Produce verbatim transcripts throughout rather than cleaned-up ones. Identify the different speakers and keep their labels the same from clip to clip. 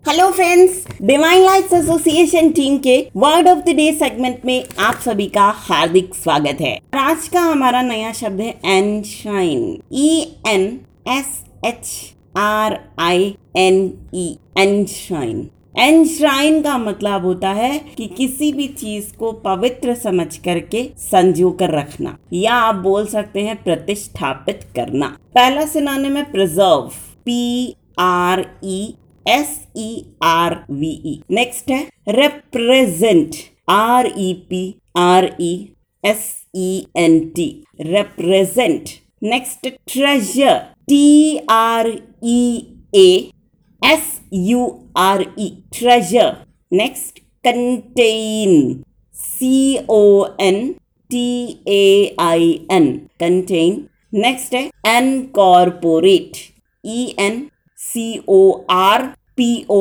Speaker 1: Hello friends, divine lights association team के word of the day segment में आप सभी का हार्दिक स्वागत है। आज का हमारा नया शब्द है enshrine. E N S H R I N E enshrine. Enshrine का मतलब होता है कि किसी भी चीज को पवित्र समझ करके संजो कर रखना, या आप बोल सकते हैं प्रतिष्ठापित करना। पहला सिनोनिम है preserve, P R E S E R V E. Next है represent, R E P R E S E N T, represent. Next treasure, T R E A S U R E, treasure. Next contain, C O N T A I N, contain. Next है incorporate, I N C O R P O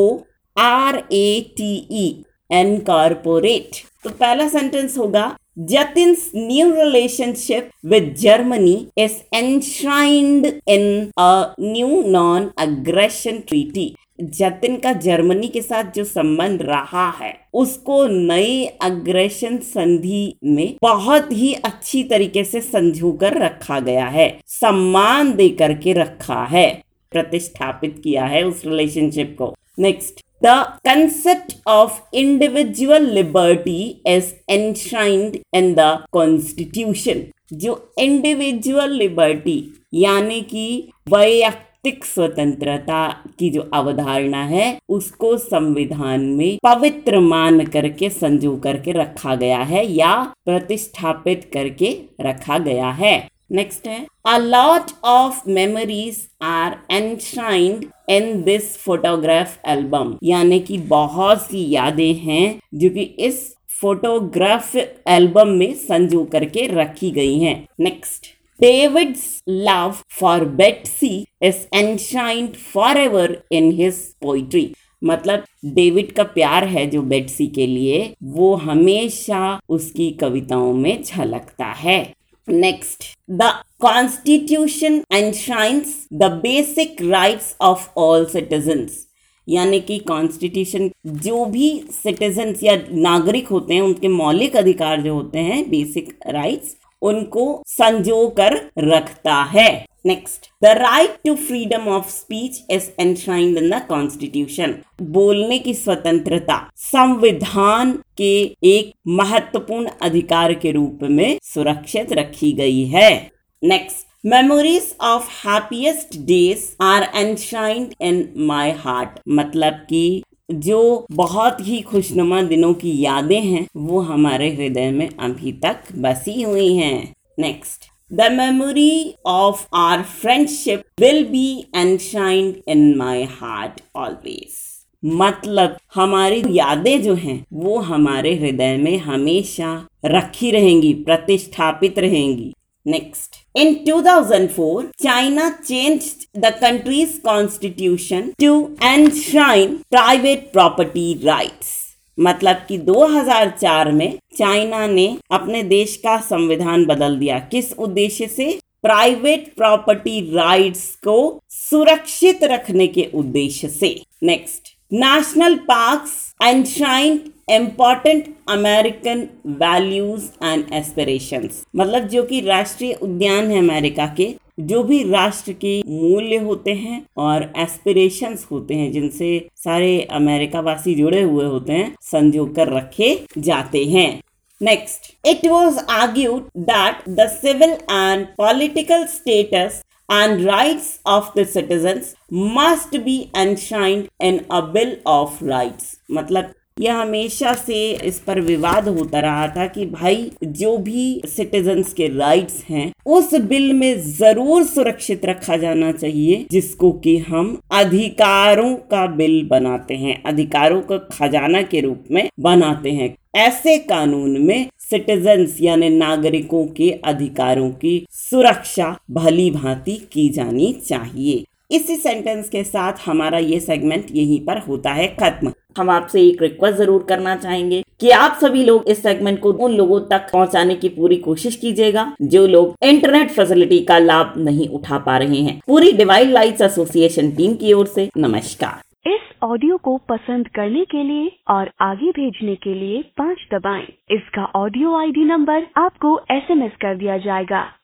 Speaker 1: R A T E, incorporate. तो पहला sentence होगा Jatin's new relationship with Germany is enshrined in a new non aggression treaty. Jatin का Germany के साथ जो संबंध रहा है उसको नई अग्रेशन संधि में बहुत ही अच्छी तरीके से संजोकर रखा गया है, सम्मान दे करके रखा है, प्रतिष्ठापित किया है उस रिलेशनशिप को। Next, the concept of individual liberty is enshrined in the constitution. जो इंडिविजुअल लिबर्टी यानी कि वैयक्तिक स्वतंत्रता की जो अवधारणा है उसको संविधान में पवित्र मान करके संजो करके रखा गया है या प्रतिष्ठापित करके रखा गया है। नेक्स्ट है a lot of memories are enshrined in this photograph album, यानी कि बहुत सी यादें हैं जो कि इस फोटोग्राफ एल्बम में संजो करके रखी गई हैं। Next, David's love for Betsy is enshrined forever in his poetry। मतलब डेविड का प्यार है जो बेट्सी के लिए वो हमेशा उसकी कविताओं में झलकता है। Next, the Constitution enshrines the basic rights of all citizens, यानी कि कॉन्स्टिट्यूशन जो भी सिटीजन्स या नागरिक होते हैं उनके मौलिक अधिकार जो होते हैं, बेसिक राइट्स, उनको संजो कर रखता है। Next, the right to freedom of speech is enshrined in the constitution. बोलने की स्वतंत्रता संविधान के एक महत्वपूर्ण अधिकार के रूप में सुरक्षित रखी गई है। Next, memories of happiest days are enshrined in my heart. मतलब कि जो बहुत ही खुशनुमा दिनों की यादें हैं वो हमारे हृदय में अभी तक बसी हुई हैं। Next, The memory of our friendship will be enshrined in my heart always। मतलब हमारी यादें जो हैं वो हमारे हृदय में हमेशा रखी रहेंगी, प्रतिष्ठापित रहेंगी। Next, in two thousand four, China changed the country's constitution to enshrine private property rights। मतलब कि दो हज़ार चार में चाइना ने अपने देश का संविधान बदल दिया। किस उद्देश्य से? प्राइवेट प्रॉपर्टी राइट्स को सुरक्षित रखने के उद्देश्य से। Next, national parks enshrine important American values and aspirations. मतलब जो कि राष्ट्रीय उद्यान है अमेरिका के, जो भी राष्ट्र के मूल्य होते हैं और एस्पिरेशंस होते हैं जिनसे सारे अमेरिका वासी जुड़े हुए होते हैं, संजो कर रखे जाते हैं। Next, it was argued that the civil and political status and rights of the citizens must be enshrined in a bill of rights। मतलब यह हमेशा से इस पर विवाद होता रहा था कि भाई जो भी सिटीजन्स के राइट्स हैं उस बिल में जरूर सुरक्षित रखा जाना चाहिए, जिसको कि हम अधिकारों का बिल बनाते हैं, अधिकारों का खजाना के रूप में बनाते हैं। ऐसे कानून में सिटीजन्स यानी नागरिकों के अधिकारों की सुरक्षा भली भांति की जानी चाहिए। इसी सेंटेंस के साथ हमारा ये सेगमेंट यहीं पर होता है खत्म। हम आपसे एक रिक्वेस्ट जरूर करना चाहेंगे कि आप सभी लोग इस सेगमेंट को उन लोगों तक पहुंचाने की पूरी कोशिश कीजिएगा जो लोग इंटरनेट फैसिलिटी का लाभ नहीं उठा पा रहे हैं। पूरी डिवाइन लाइट्स एसोसिएशन टीम की ओर से नमस्कार।
Speaker 2: इस ऑडियो को पसंद करने के लिए और आगे भेजने के लिए पाँच दबाएं। इसका ऑडियो आईडी नंबर आपको एसएमएस कर दिया जाएगा।